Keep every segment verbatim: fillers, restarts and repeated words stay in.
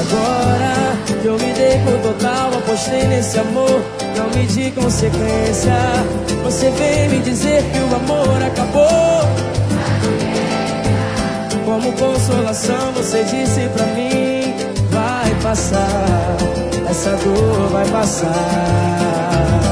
Agora eu me dei por total, apostei nesse amor, não medi consequência. Você vem me dizer que o amor acabou. Como consolação você disse pra mim: vai passar, essa dor vai passar.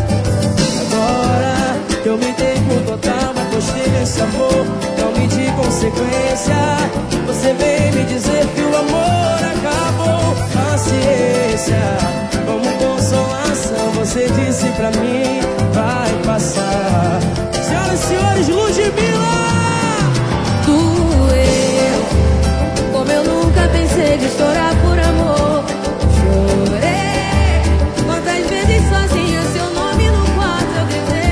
Agora eu me dei por total, apostei nesse amor, não medi consequência. Você vem me dizer que o amor acabou. Paciência, como consolação você disse pra mim: vai passar. Senhoras e senhores, Ludmilla! Doeu, como eu nunca pensei de chorar por amor. Chorei, quantas vezes sozinha seu nome no quarto eu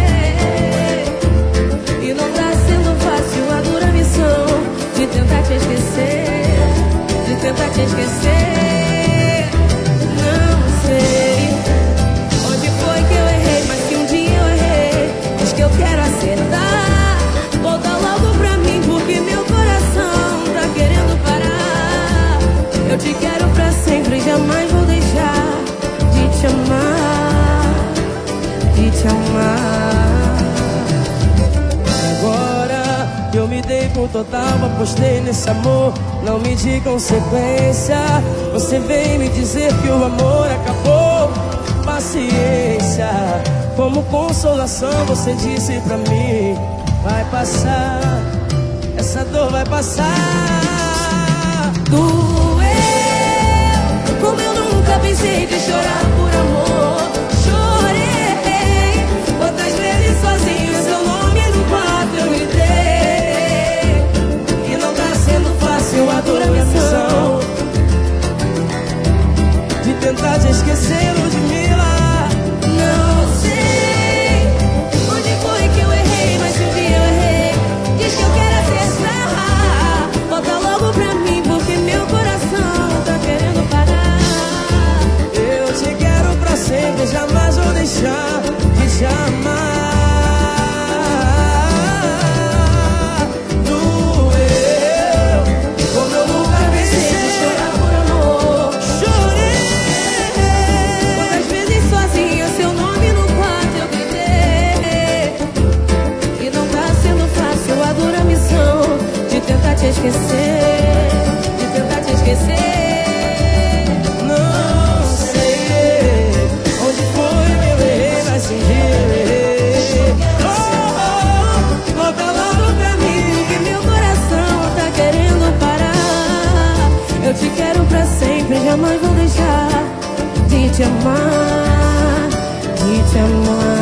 gritei. E não tá sendo fácil a dura missão de tentar te esquecer, de tentar te esquecer. Não sei onde foi que eu errei, mas que um dia eu errei. Diz que eu quero acertar, volta logo pra mim, porque meu coração tá querendo parar. Eu te quero pra sempre, jamais vou deixar de te amar, de te amar. Agora eu me dei por total, apostei nesse amor, não medi consequência. Você vem me dizer que o amor acabou. Paciência, como consolação você disse pra mim: vai passar, essa dor vai passar. Doeu, como eu nunca pensei de chorar por amor. Chorei, quantas vezes sozinho seu nome no quarto eu gritei. E não tá sendo fácil a dura missão de tentar te esquecer, Ludmilla. Não sei onde foi que eu errei, mas se um dia eu errei, diz que eu quero acertar. Volta logo pra mim, porque meu coração tá querendo parar. Eu te quero pra sempre, jamais vou deixar de te amar. Doeu, como eu nunca pensei de chorar por amor. Chorei, Quantas vezes sozinha seu nome no quarto eu gritei. E não tá sendo fácil a dura missão de tentar te esquecer, de tentar te esquecer. não sei onde foi que eu errei, mas um dia eu errei. Oh, oh, volta logo pra mim, Que meu coração tá querendo parar. Eu te quero pra sempre, jamais vou deixar de te amar, de te amar.